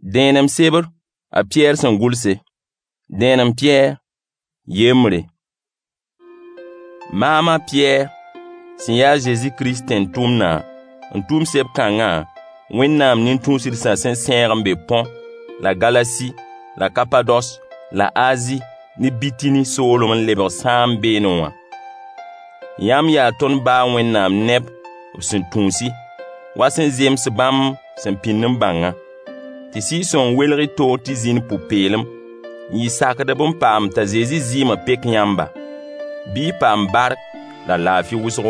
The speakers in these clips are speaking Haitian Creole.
Dẽenem sebr a Piyɛr sẽn gʋlse. Dẽenem Piyɛr yembre. Maama Piyɛr sẽn yaa Zezi Kirist tẽn-tʋmdã n tʋʋm seb kãngã Wẽnnaam nin-tũusdsã sẽn sẽeg n be Põ la Galasi la Kapados la Azi ne Bitini soolem n lebg sãam beene wã. Yãmb yaa tõnd baa Wẽnnaam neb b sẽn tũusi wa sẽn zems bãmb sẽn pĩnd n bãngã tɩ Sɩɩg-sõng welg-y toog tɩ zĩn pʋ-peelem n yɩ sakdb n paam t'a Zezi zɩɩmã pek yãmba bɩ y paam bark la laafɩ wʋsgo.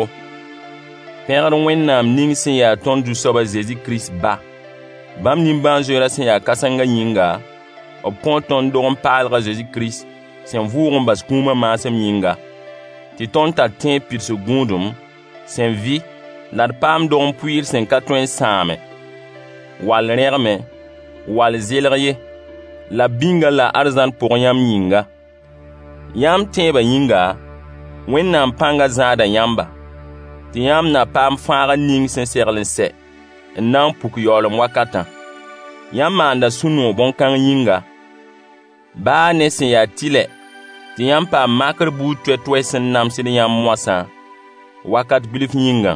Pẽgd Wẽnnaam ning sẽn yaa tõnd Zu-soabã Zezi Kirist ba, bãmb nimbãan-zoeerã sẽn yaa kãsengã yĩnga, b kõ tõnd dog n paalga Zezi Kirist sẽn vʋʋg n bas kũumã maasem yĩnga, tɩ tõnd tar tẽeb pidsg gũudum sẽn vɩ la d paam dog n pʋɩɩr sẽn ka tõe n sãame, wall rẽgme, wall zelg ye, la bĩnga la arzãn pʋg yãmb yĩnga. Yãmb tẽebã yĩnga, Wẽnnaam pãnga zãada yãmba, tɩ yãmb na paam fãaga ning sẽn segl n sɛ n na n puk yaoolem wakatã. Yãmb maanda sũ-noog bõn-kãng yĩnga. Baa ne sẽn yaa tɩlɛ tɩ yãmb paam makr buud toɛ-toɛ sẽn namsd yãmb moasã wakat bilf yĩngã.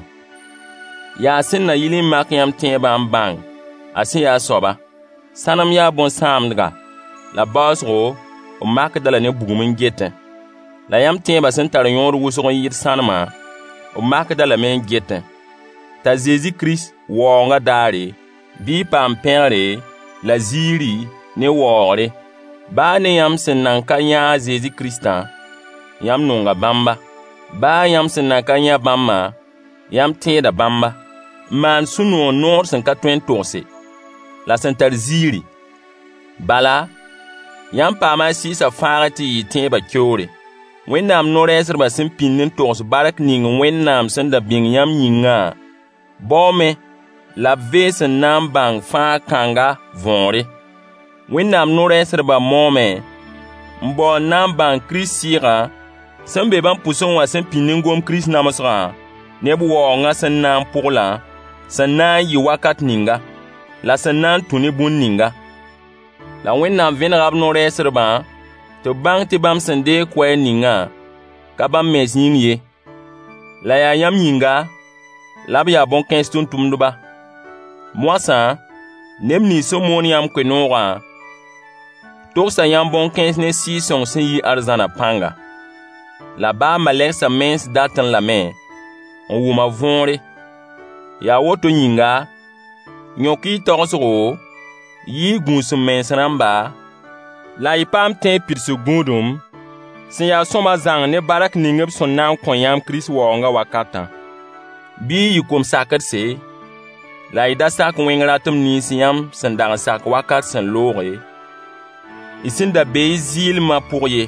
Yaa sẽn na yɩl n mak yãmb tẽebã n bãng a sẽn yaa soaba. Sãnem yaa bõn-sãamdga la baoosgo b makda la ne bugum n getẽ. La yãmb tẽebã sẽn tar yõod wʋsg n yɩɩd sãnemã b makda lame n getẽ. T'a Zezi Kirist waoongã daare bɩ y paam pẽgre la ziiri ne waoogre. Baa ne yãmb sẽn nan ka yãa Zezi Kiristã, yãmb nonga bãmba. Baa yãmb sẽn nan ka yã bãmbã, yãmb tẽeda bãmba. N maan sũ-noog noor sẽn ka tõe n togse la sẽn tar ziiri. Bala, yãmb paama a sɩɩsã fãag tɩ yɩ tẽebã keoore. Wẽnnaam no-rɛɛsdbã sẽn pĩnd n togs bark ning Wẽnnaam sẽn da bĩng yãmb yĩngã, baoome la b vees n na n bãng fãa kãnga võore. Wẽnnaam no-rɛɛsdbã moome n bao n na n bãng Kirist Sɩɩgã sẽn be bãmb pʋsẽ wã sẽn pĩnd n gom Kirist namsgã ne b waoongã sẽn na n pʋglã sẽn na n yɩ wakat ninga la sẽn na n tũ ne bũmb ninga. La Wẽnnaam vẽnega b no-rɛɛsdbã tɩ b bãng tɩ bãmb sẽn deeg koɛɛg ningã ka bãmb mens yĩng ye. La yaa yãmb yĩnga la b yaa bõn-kãens tʋm-tʋmdba. Moasã, neb nins sẽn moon yãmb koe-noogã togsa yãmb bõn-kãens ne Sɩɩg-sõng sẽn yi arzãnã pãnga. La baa malɛgsã mens datẽ lame n wʋma võore. Yaa woto yĩnga, yõk-y togsgo, yɩ gũusem mens rãmba, la y paam tẽeb pidsg gũudum sẽn yaa sõma zãng ne bark ning b sẽn na n kõ yãmb Kirist waoongã wakatã. Bɩ y yɩ kom-sakdse, la y da sak wẽng ratem nins yãmb sẽn dag n sak wakat sẽn looge, y sẽn da be y zɩɩlmã pʋg ye.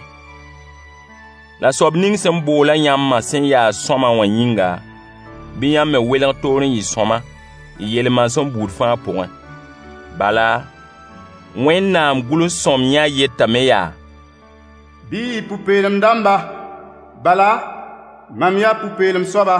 La soab ning sẽn boola yãmbã sẽn yaa sõma wã yĩnga, bɩ yãmb me welg toor n yɩ sõma y yel-man sẽn buud fãa pʋgẽ. Bala, Wẽnnaam gʋls-sõm yã yetame yaa: bɩ y pʋ-peelem dãmba, bala, mam yaa pʋ-peelem soaba.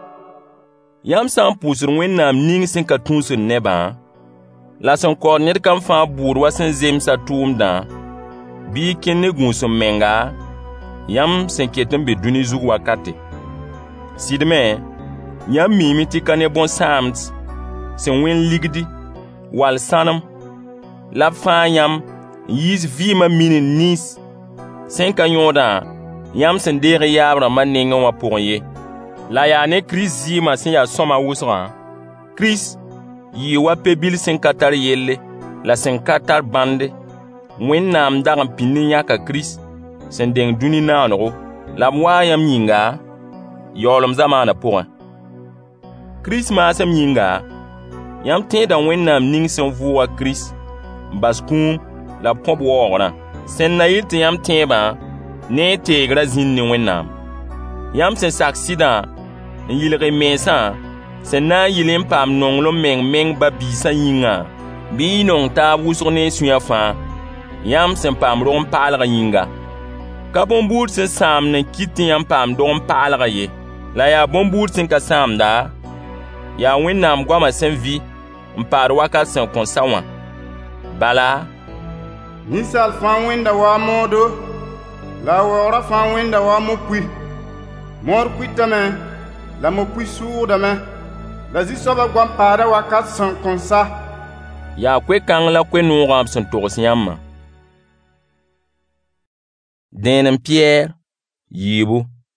Yãmb sã n pʋʋsd Wẽnnaam ning sẽn ka tũusd nebã, la sẽn kaood ned kam fãa buud wa sẽn zemsa tʋʋmdã, bɩ y kẽnd ne gũusem menga, yãmb sẽn ket n be dũni zug wakate. Sɩdme, yãmb miime tɩ ka ne bõn-sãamd sẽn wẽnd ligdi wall sãnem la b fãa yãmb n yiis vɩɩmã minin nins sẽn ka yõodã yãmb sẽn deeg yaab rãmbã nengẽ wã pʋgẽ ye. La yaa ne Kirist zɩɩmã sẽn yaa sõma wʋsgã, Kirist yɩɩ wa pe-bil sẽn ka tar yelle la sẽn ka tar bãnde. Wẽnnaam dag n pĩnd n yãka Kirist sẽn deng dũni naanego la b waa yãmb yĩnga yaoolem zamaanã pʋgẽ. Kirist maasem yĩnga, yãmb tẽeda Wẽnnaam ning sẽn vʋʋga Kirist n bas kũum la b kõb waoogrã, sẽn na yɩl tɩ yãmb tẽebã ne y teegrã zĩnd ne Wẽnnaam. Yãmb sẽn sak sɩdã n yɩlg y mensã sẽn na n yɩl n paam nonglem meng ba-biisã yĩngã, bɩ y nong taab wʋsg ne y sũyã fãa, yãmb sẽn paam rog n paalga yĩnga. Ka bõn-buud sẽn sãamd n kɩt tɩ yãmb paam dog n paalga ye, la yaa bõn-buud sẽn ka sãamda, yaa Wẽnnaam goamã sẽn vɩ n paad wakat sẽn kõn sa wã. Bala, ninsal fãa wẽnda waa moodo, la a waoogra fãa wẽnda waa mo-pui. Moor kuitame, la mo-pui sʋʋgdame, la Zu-soabã goam paada wakat sẽn kõn sa. yaa koe-kãng la koe-noogã b sẽn togs yãmbã. Dẽenem Piyɛɛr, yiibu.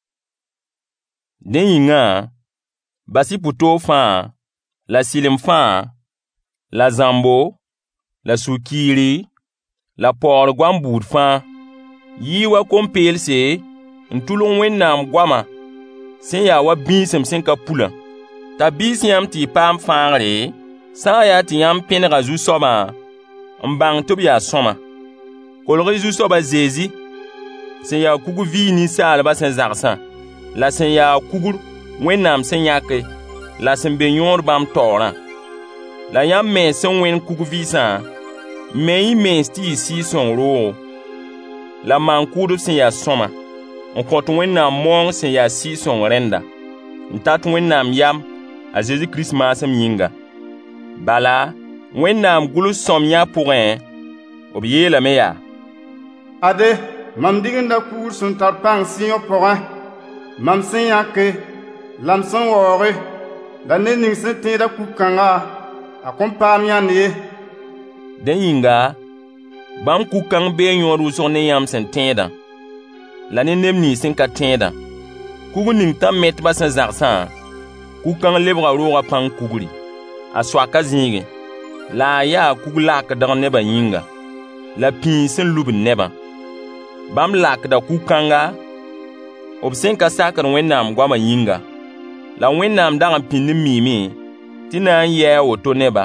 Dẽ yĩngã, basi pʋ-toog fãa, la silem fãa, la zãmbo, la sũ-kiiri, la paoor goam buud fãa, yɩɩ wa kom-peelse n tʋlg Wẽnnaam goama sẽn yaa wa bĩisem sẽn ka pulã. T'a biis yãmb tɩ y paam fãagre, sã n yaa tɩ yãmb pẽnega Zu-soabã n bãng tɩ b yaa sõma. Kolg-y Zu-soabã Zezi, sẽn yaa kug vɩɩ ninsaalbã sẽn zagsã, la sẽn yaa kugr Wẽnnaam sẽn yãke, la sẽn be yõod bãmb taoorã. La yãmb mens sẽn wẽn kug vɩɩsã, me y mens tɩ y Sɩɩg-sõng roogo, la maan-kʋʋdb sẽn yaa sõma, n kõt Wẽnnaam moong sẽn yaa Sɩɩg-sõng rẽnda, n tat Wẽnnaam yam a Zezi Kirist maasem yĩnga. Bala, Wẽnnaam gʋls sõm yã pʋgẽ, b yeelame yaa: Ade, mam digenda kugr sẽn tar pãng sɩyõ pʋgẽ, mam sẽn yãke, la m sẽn waooge, la ned ning sẽn tẽeda kug-kãnga, a kõn paam yãnd ye. Dẽ yĩnga, bãmb kug-kãng bee yõod wʋsg ne yãmb sẽn tẽedã, la ne neb nins sẽn ka tẽedã. Kug ning tã-metbã sẽn zagsã, kug-kãng lebga rooga pãng kugri, a soaka zĩigẽ, la a yaa kug lakdg nebã yĩnga, la pĩis sẽn lubd nebã. Bãmb lakda kug-kãnga, b sẽn ka sakd Wẽnnaam goamã yĩnga, la Wẽnnaam dag n pĩnd n miime tɩ na n yɩ a woto neba.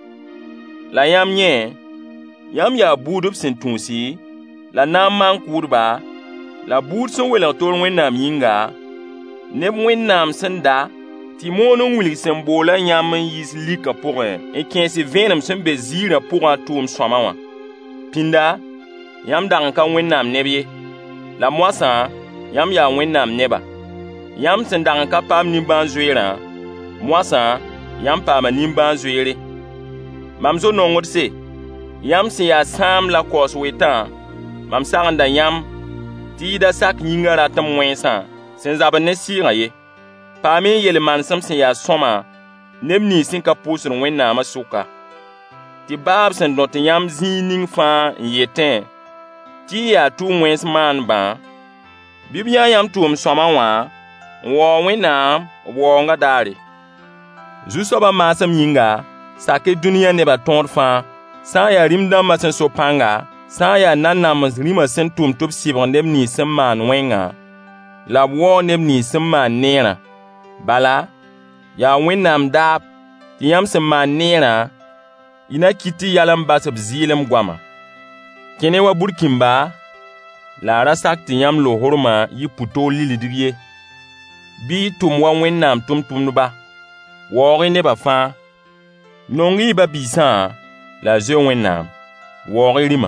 La yãmb yẽ, yãmb yaa buudb sẽn tũusi, la na n maan-kʋʋdba, la buud sẽn welg toor Wẽnnaam yĩnga, neb Wẽnnaam sẽn da tɩ moon n wilg sẽn boola yãmb n yiis likã pʋgẽ n kẽes vẽenem sẽn be ziirã pʋgã tʋʋm sõama wã. Pĩnda, yãmb dag n ka Wẽnnaam neb ye, la moasã yãmb yaa Wẽnnaam neba. Yãmb sẽn dag n ka paam nimbãan-zoeerã, moasã yãmb paama nimbãan-zoeere. Mam zo-nongdse, yãmb sẽn yaa sãam la kaoos wetã, mam sagenda yãmb tɩ y da sak yĩngã ratɩm wẽnsã sẽn zabd ne sɩɩgã ye. Paame n yel-manesem sẽn yaa sõma neb nins sẽn ka pʋʋsd Wẽnnaamã sʋka, tɩ baab sẽn dõt yãmb zĩig ning fãa n yetẽ tɩ y yaa tʋʋm wẽns maanebã, bɩ b yã yãmb tʋʋm sõma wã n waoog Wẽnnaam b waoongã daare. Zu-soabã maasem yĩnga, sak-y dũniyã nebã tõod fãa, sã n yaa rĩm-dãmbã sẽn so pãnga, sã n yaa nan-nams rĩmã sẽn tʋm tɩ b sɩbg neb nins sẽn maan wẽngã, la b waoo neb nins sẽn maan neerã. Bala, yaa Wẽnnaam daab tɩ yãmb sẽn maan neerã, y na kɩt tɩ yal n bas b zɩɩlem goama. Kẽne wa burkĩmba, la a ra sak tɩ yãmb lohormã yɩ pʋ-toog lildg ye. Bɩ y tʋm wa Wẽnnaam tʋm-tʋmdba, waoog-y nebã fãa, nong-y ba-biisã, la a zoe Wẽnnaam, waoog-y rĩmã.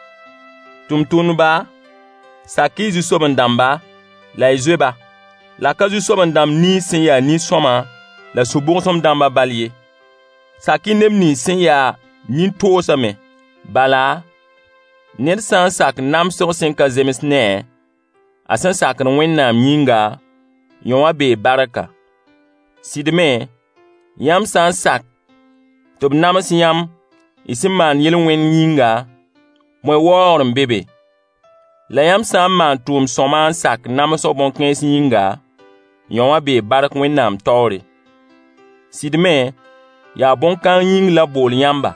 Tʋm-tʋmdba, sak-y zu-soab-n-dãmba, la y zoe-ba, la ka zu-soab-n-dãmb nins sẽn yaa nin-sõma la sũ-bʋgsem-dãmbã bal ye. Sak-y neb nins sẽn yaa nin-toosame. Bala, ned sã n sak namsg sẽn ka zems ne, a sẽn sakd Wẽnnaam yĩnga, yõ wã bee barka. Sɩd me, yãmb sã n sak tɩ b nams yãmb y sẽn maan yel-wẽnd yĩnga, bõe waoogr n be be. La yãmb sã n maan tʋʋm sõma n sak namsg bõn-kãens yĩnga, yõ wã bee bark Wẽnnaam taoore. Sɩd me, yaa bõn-kãng yĩng la bool yãmba.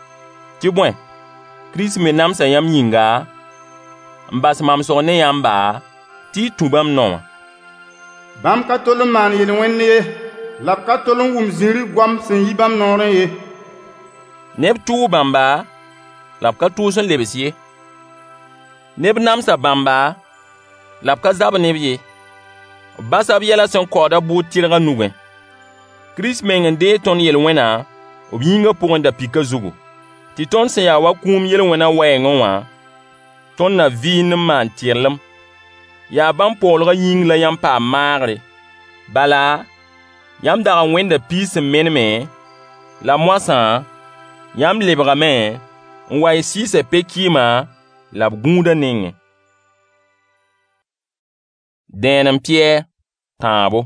Tɩ bõe, Kirist me namsa yãmb yĩnga, n bas mamsg ne yãmba tɩ y tũ bãmb noawã. Bãmb ka tol n maan yel-wẽnd ye, la b ka tol n wʋm zĩrig goam sẽn yi bãmb noorẽ ye. Neb tʋʋ bãmba, la b ka tʋʋs n lebs ye. Neb namsa bãmba, la b ka zab neb ye. B basa b yɛla sẽn kaooda bʋʋd tɩrgã nugẽ. Kirist meng n dee tõnd yel-wẽna b yĩngã pʋgẽ da pika zugu, tɩ tõnd sẽn yaa wa kũum yel-wẽna wɛɛngẽ wã, tõnd na vɩɩnd n maan tɩrlem. Yaa bãmb paoolgã yĩng la yãmb paam maagre. Bala, yãmb dag n wẽnda piis sẽn meneme, la moasã, yãmb lebgame n wa y sɩɩsã pe-kɩɩmã la b gũudã nengẽ. Dẽenem Piyɛr tãabo.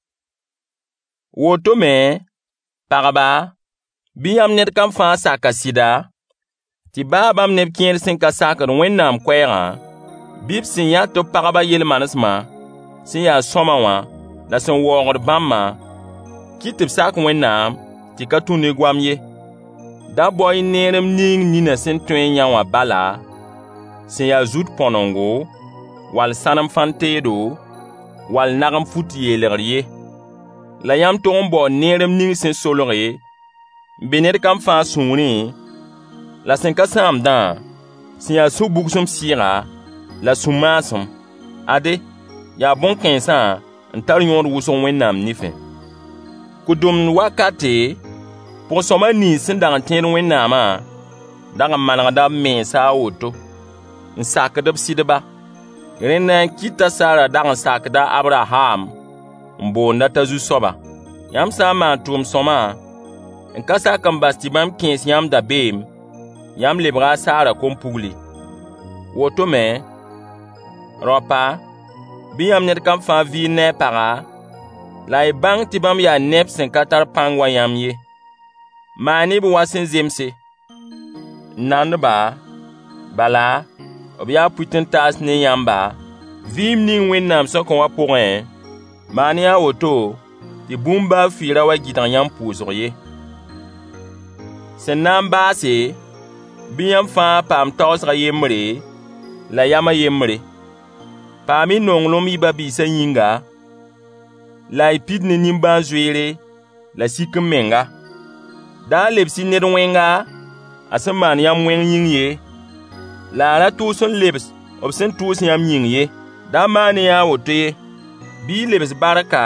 Woto me, pagba, bɩ yãmb ned kam fãa saka sɩda, tɩ baa bãmb neb kẽer sẽn ka sakd Wẽnnaam koɛɛgã, bɩ b sẽn yã tɩ b pagba yel-manesmã sẽn yaa sõma wã la sẽn waoogd bãmbã, kɩt tɩ b sak Wẽnnaam tɩ ka tũ ne goam ye. Da bao y neerem ning nina sẽn tõe n yã wã bala, sẽn yaa zut põnengo, wall sãnem fãn-teedo, wall nagem fut yeelgr ye. La yãmb tog n bao neerem ning sẽn solge, n be ned kam fãa sũurẽ, la sẽn ka sãamdã, sẽn yaa sũ-bugsem sɩɩga, la sũ-maasem. Ade, yaa bõn-kãensã n tar yõod wʋsg Wẽnnaam nifẽ. Kʋdʋmd wakate, pʋgẽ-sõma nins sẽn dag n tẽed Wẽnnaamã dag n manegda b mensa a woto, n sakd b sɩdba. Rẽ na n kɩta Sara dag n sakda Abraham n boonda t'a zu-soaba. Yãmb sã n maan tʋʋm-sõma n ka sak n bas tɩ bãmb kẽes yãmb dabeem, yãmb lebga a Sara kom-pugli. Woto me, raopa, bɩ yãmb ned kam fãa vɩɩr ne a paga, la y bãng tɩ bãmb yaa neb sẽn ka tar pãng wa yãmb ye. Maan-y b wa sẽn zemse. Nandba, bala, b yaa pʋɩt-n-taas ne yãmba, vɩɩm ning Wẽnnaam sõkẽ wã pʋgẽ, maan-y a woto tɩ bũmb baa fɩɩra wa gɩdg yãmb pʋʋsg ye. Sẽn na n baase, bɩ yãmb fãa paam taoosga yembre, la yama yembre. Paam-y nonglem y ba-biisã yĩnga, la y pid ne nimbãan-zoeere, la sik n menga. Da n lebs-y ned wẽnga, a sẽn maan yãmb wẽng yĩng ye, la a ra tʋʋs n lebs b sẽn tʋʋs yãmb yĩng ye. Da maan-y a woto ye, bɩ y lebs barka,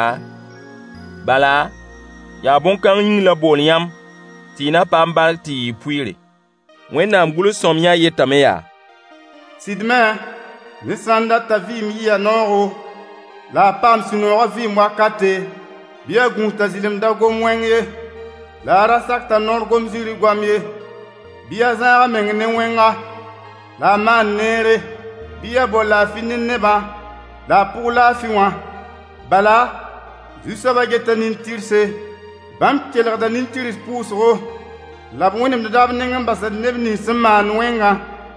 bala, yaa bõn-kãng yĩng la bool yãmb tɩ y na paam bark tɩ yɩ pʋɩɩre. Wẽnnaam gʋls-sõm yã yetame yaa: Sɩdmẽ, ne sã n data vɩɩm yɩya noogo, la a paam sũ-noogã vɩɩm wakate, bɩ a gũus t'a zɩlemda gom wẽng ye, la a ra sak t'a nor gom zĩri goam ye, bɩ a zãaga meng ne wẽnga, la a maan neere, bɩ a bao laafɩ ne nebã, la a pʋg laafɩ wã. Bala, zu-soabã geta nin-tɩrse, bãmb kelgda nin-tɩrs pʋʋsgo, la b wẽnemda b neng n basd neb nins sẽn maan wẽngã.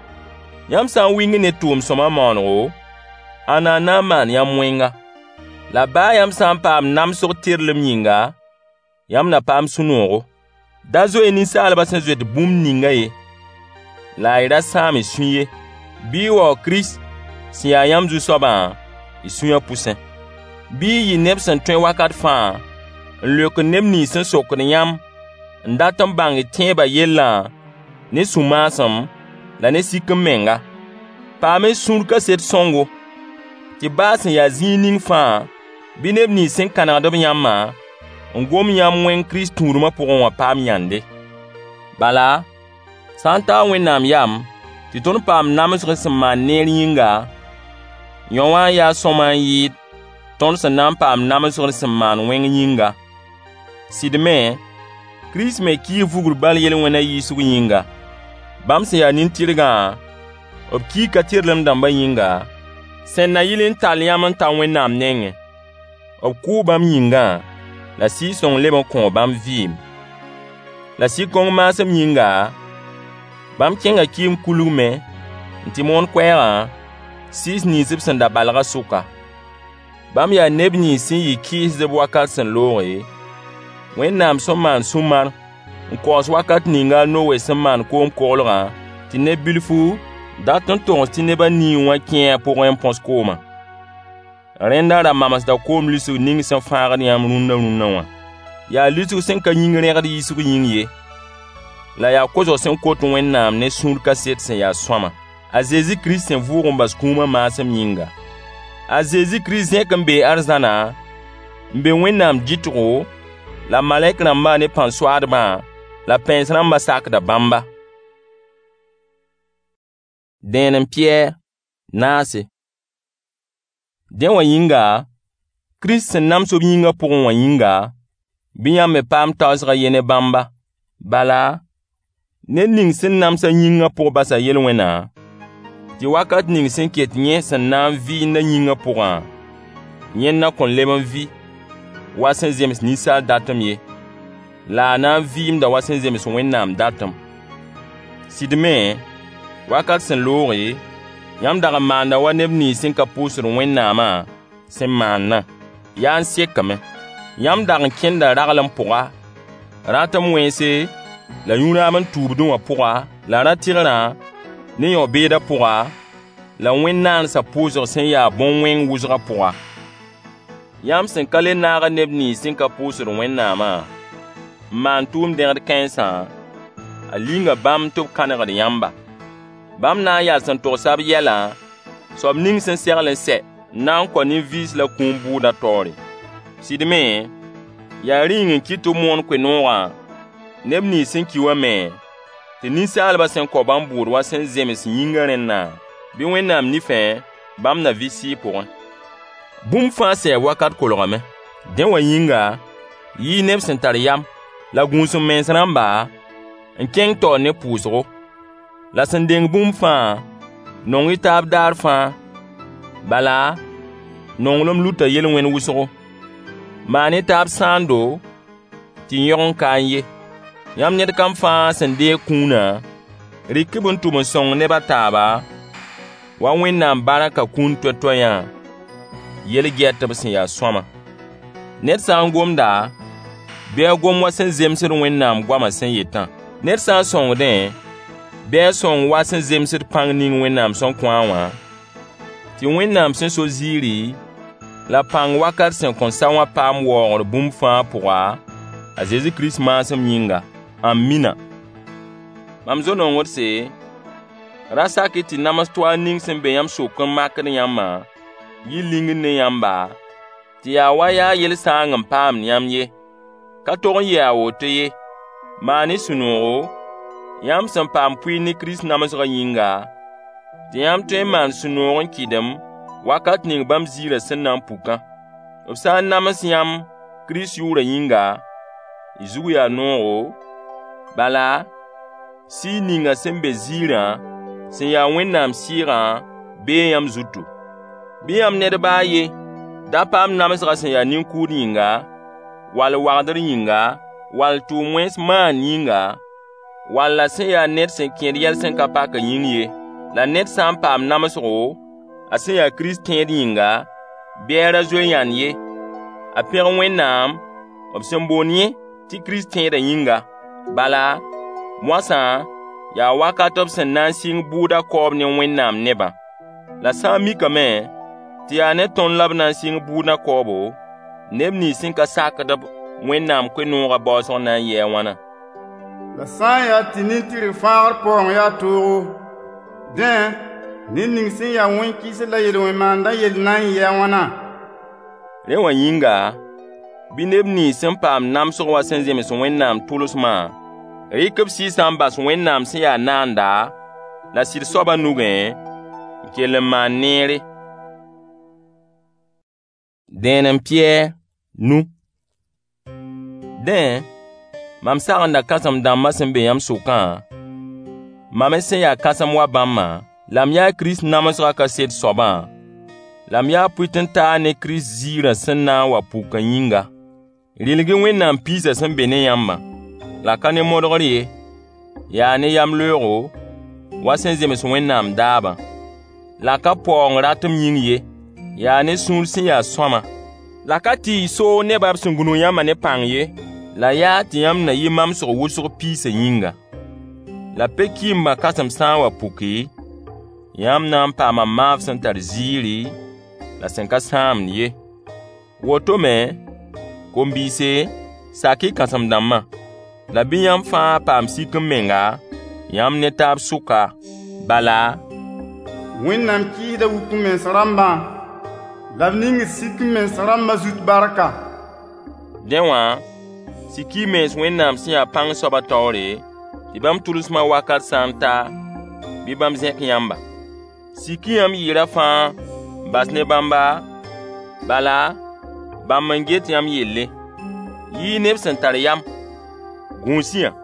Yãmb sã n wing ne tʋʋm-sõma maanego, ãnna n na n maan yãmb wẽnga. La baa yãmb sã n paam namsg terlem yĩnga, yãmb na paam sũ-noogo. Da zoe ninsaalbã sẽn zoet bũmb ninga ye, la y ra sãam y sũ ye, bɩ y wao Kirist sẽn yaa yãmb zu-soabã y sũyã pʋsẽ. Bɩ y yɩ neb sẽn tõe wakat fãa n leok neb nins sẽn sokd yãmb n dat n bãng y tẽebã yellã ne sũ-maasem la ne sik n menga. Paam-y sũur kaset sõngo, tɩ baa sẽn yaa zĩig ning fãa bɩ neb nins sẽn kãnegd b yãmbã n gom yãmb wẽng Kirist tũudmã pʋgẽ wã paam yãnde. Bala, sã n taa Wẽnnaam yam tɩ tõnd paam namsg sẽn maan neer yĩnga, yõ wã n yaa sõma n yɩɩd tõnd sẽn na n paam namsgr sẽn maan wẽng yĩnga. Sɩdme, Kirist me kɩɩ vugr bal yel-wẽna yiisg yĩnga. Bãmb sẽn yaa nin-tɩrgã, b kɩɩ ka terlem dãmbã yĩnga, sẽn na yɩl n tall yãmb n ta Wẽnnaam nengẽ. B kʋʋ bãmb yĩngã, la Sɩɩg-sõng leb n kõo bãmb vɩɩm. La sɩd-kõng maasem yĩnga, bãmb kẽnga kɩɩm kulgme n tɩ moon koɛɛgã sɩɩs nins b sẽn da balga sʋka. Bãmb yaa neb nins sẽn yɩ kɩɩsd b wakat sẽn looge. Wẽnnaam sẽn maan sũ-mar n kaoos wakat ninga a Nowe sẽn maan koom-koglgã tɩ neb bilfu dat n togs tɩ nebã nii wã kẽ a pʋgẽ n põs koomã. Rẽndã ra mamsda koom lisg ning sẽn fãagd yãmb rũnnã wã. Yaa lisg sẽn ka yĩng rẽgd yiisg yĩng ye, la yaa kozg sẽn kot Wẽnnaam ne sũur kaset sẽn yaa sõama. A Zezi Kirist sẽn vʋʋg n bas kũumã maasem yĩnga. A Zezi Kirist zẽk n bee arzãna, n be Wẽnnaam dɩtgo, la malɛk rãmbã ne pãn-soaadbã la pẽens rãmbã sakda bãmba. Dẽenem Piyɛr naase. Dẽ wã yĩnga, Kirist sẽn nams b yĩngã pʋgẽ wã yĩnga, bɩ yãmb me paam taoosga ye ne bãmba. Bala, ne ning sẽn namsa yĩngã pʋg basa yel-wẽna tɩ wakat ning sẽn ket yẽ sẽn na n vɩɩnda yĩngã pʋgã yẽnd na kõn leb n vɩ wa sẽn zems ninsaal datem ye, la a na n vɩɩmda wa sẽn zems Wẽnnaam datem. Sɩdme, wakat sẽn looge, yãmb dag n maanda wa neb nins sẽn ka pʋʋsd Wẽnnaamã sẽn maannã. Yaa n sekame. Yãmb dag n kẽnda raglem pʋga, ratem wẽnse la yũ-raam n tuubdẽ wã pʋga, la ra-tɩgrã ne yõ-beedã pʋga, la Wẽnnaandsã pʋʋsg sẽn yaa bõn-wẽng wʋsgã pʋga. Yãmb sẽn ka le naag neb nins sẽn ka pʋʋsd Wẽnnaamã n maan tʋʋm dẽgd kãensã, a linga bãmb tɩ b kãnegd yãmba. Bãmb na n yals n togsa b yɛlã, soab ning sẽn segl n sɛ n na n kõ nin-vɩɩs la kũum bʋʋdã taoore. Sɩdme, yaa rĩng n kɩt tɩ b moon koe-noogã neb nins sẽn ki wã me, tɩ ninsaalbã sẽn kõ bãmb bʋʋd wa sẽn zems yĩngã rẽnnã, bɩ Wẽnnaam nifẽ bãmb na vɩ sɩɩ pʋgẽ. Bũmb fãa sɛɛb wakat kolgame. Dẽ wã yĩnga, yɩɩ neb sẽn tar yam la gũusem mens rãmba n kẽng taoor ne pʋʋsgo, la sẽn deng bũmb fãa nong-y taab daar fãa. Bala, nonglem luta yel-wẽn wʋsgo. Maan-y taab sãando tɩ yõg n ka n ye. Yãmb ned kam fãa sẽn deeg kũunã, rɩk-b n tʋm n sõng neb a taaba, wa Wẽnnaam barka kũun toɛ-toɛyã, yel-gɛtb sẽn yaa sõama. Ned sã n gomda, bɩ a gom wa sẽn zemsd Wẽnnaam goamã sẽn yetã. Ned sã n sõngdẽ, bɩ a sõng wa sẽn zemsd pãng ning Wẽnnaam sẽn kõ-a wã, tɩ Wẽnnaam sẽn so ziiri la pãng wakat sẽn kõn sa wã paam waoogr bũmb fãa pʋga, a Zezi Kirist maasem yĩnga. Amina. Mam zo-nongdse, ra sak-y tɩ nams toaa ning sẽn be yãmb sok n makd yãmbã yɩ lingd ne yãmba, tɩ yaa wa yaa yel-sãang n paamd yãmb ye. Ka tog n yɩ a woto ye. Maan-y sũ-noogo, yãmb sẽn paam pʋɩ ne Kirist namsgã yĩnga, tɩ yãmb tõe n maan sũ-noog n kɩdem wakat ning bãmb ziirã sẽn na n pukã. B sã n nams yãmb Kirist yʋʋrã yĩnga, y zug yaa noogo, bala, sɩɩ ninga sẽn be ziirã sẽn yaa Wẽnnaam sɩɩgã bee yãmb zutu. Bɩ yãmb ned baa ye da paam namsgã sẽn yaa nin-kʋʋd yĩnga, wall wagdr yĩnga, wall tʋʋm wẽns maan yĩnga, walla sẽn yaa ned sẽn kẽed yɛl sẽn ka pakã yĩng ye. La ned sã n paam namsgo, a sẽn yaa Kirist tẽed yĩnga, bɩ a ra zoe yãnd ye. A pẽg Wẽnnaam b sẽn boond yẽ tɩ Kirist tẽedã yĩnga. Bala, moasã yaa wakat b sẽn na n sɩng bʋʋda kaoob ne Wẽnnaam nebã. La sã n mikame tɩ yaa ne tõnd la b na n sɩng bʋʋdã kaoobo, neb nins sẽn ka sakd b Wẽnnaam koe-noogã baoosg na n yɩɛ wãna. La sã n yaa tɩ nin-tɩrg fãagr paoong yaa toogo, dẽ ned ning sẽn yaa wẽn-kɩɩsd la yel-wẽn-maandã yell na n yɩɛ wãna. Rẽ wã yĩnga, bɩ neb nins sẽn paam namsg wa sẽn zems Wẽnnaam tʋlsmã, rɩk-b sɩɩsã n bas Wẽnnaam sẽn yaa naanda la sɩd-soabã nugẽ n kell n maan neere. Dẽen n Pɩyɛɛr nu. Dẽ, mam sagenda kãsem-dãmbã sẽn be yãmb sʋkã, mam me sẽn yaa kãsem wa bãmbã, la m yaa Kirist namsgã kaset soabã, la m yaa pʋɩt-n-taa ne Kirist ziirã sẽn na n wa pukã yĩnga. Rɩlg-y Wẽnnaam piisã sẽn be ne yãmbã, la ka ne modgr ye, yaa ne yam-leoogo wa sẽn zems Wẽnnaam daabã, la ka paoong ratem yĩng ye, yaa ne sũur sẽn yaa sõama, la ka tɩ y soog nebã b sẽn gũnug yãmbã ne pãng ye, la yaa tɩ yãmb na yɩ mamsg wʋsg piisã yĩnga. La pe-kɩɩmbã kãsem sã n wa puke, yãmb na n paama maaf sẽn tar ziiri la sẽn ka sãamd ye. Woto me, kom-biise, sak-y kãsem-dãmbã, la bɩ yãmb fãa paam sik n menga, yãmb ne taab sʋka. Bala, Wẽnnaam kɩɩsda wuk mens rãmbã, la b ning sik mens rãmbã zut barka. Dẽ wã, sik-y mens Wẽnnaam sẽn yaa pãng soabã taoore, tɩ bãmb tʋlsmã wakat sã n ta, bɩ bãmb zẽk yãmba. Sik-y yãmb yɩɩrã fãa bas ne bãmba, bala, bãmb n get yãmb yelle. Yɩɩ neb sẽn tar yam, gũus-yã,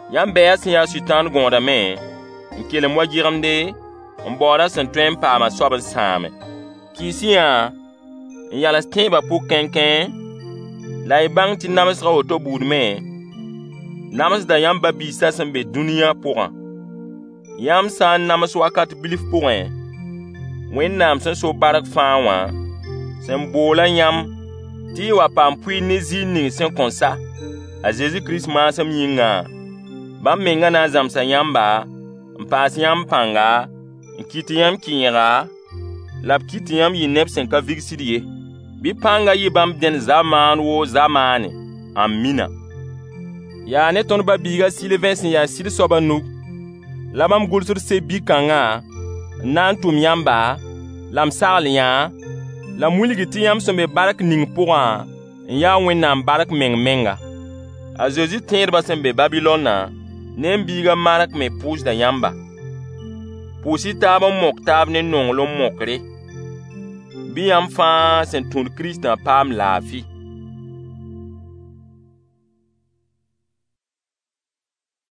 Yãmb bɛya sẽn yaa Sʋtãan gõodame n kelem wa yɩgemde n baooda sẽn tõe n paama soab n sãame. Kɩɩsẽ yã n yals tẽebã pʋg-kẽnkẽ, la y bãng tɩ namsgã woto buudme, namsda yãmb ba-biisã sẽn be dũniyã pʋgã. Yãmb sã n nams wakat bilf pʋgẽ, Wẽnnaam sẽn so bark fãa wã, sẽn boola yãmb tɩ y wa paam pʋɩɩr ne ziir ning sẽn kõn sa, a Zezi Kirist maasem yĩngã, bãmb menga na n zãmsa yãmba, n paas yãmb pãnga, n kɩt yãmb kẽega, la b kɩt yãmb yɩ neb sẽn ka vigsd ye. Bɩ pãnga yɩ bãmb dẽn zamaan woo zamaane. Amina. Yaa ne tõnd ba-biigã Silvẽ sẽn yaa sɩd soabã nug, la mam gʋlsd se-bi-kãngã n na n tʋm yãmba, la m sagl yã, la m wilgi tɩ yãmb sẽn be bark ning pʋgã n yaa Wẽnnaam bark meng-menga. A Zezi tẽedbã sẽn be Babilonna ne n biigã Mark me pʋʋsda yãmba. Pʋʋs-y taab n mok taab ne nonglem mokre. Bɩ yãmb fãa sẽn tũud Kiristã paam laafɩ.